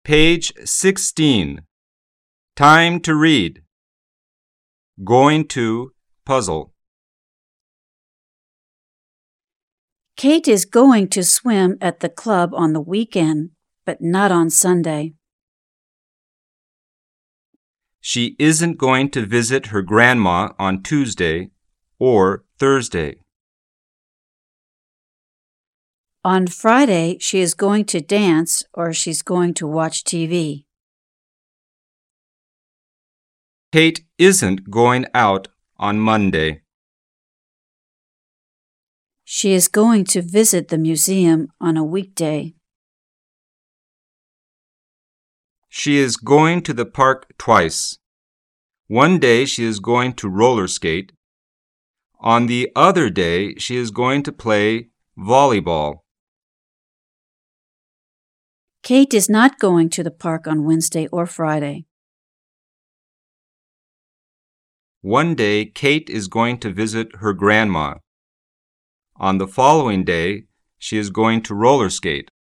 Page 16. Time to read. Going to puzzle. Kate is going to swim at the club on the weekend, but not on Sunday. She isn't going to visit her grandma on Tuesday or Thursday. On Friday, she is going to dance or she's going to watch TV. Kate isn't going out on Monday. She is going to visit the museum on a weekday. She is going to the park twice. One day she is going to roller skate. On the other day, she is going to play volleyball. Kate is not going to the park on Wednesday or Friday. One day, Kate is going to visit her grandma. On the following day, she is going to roller skate.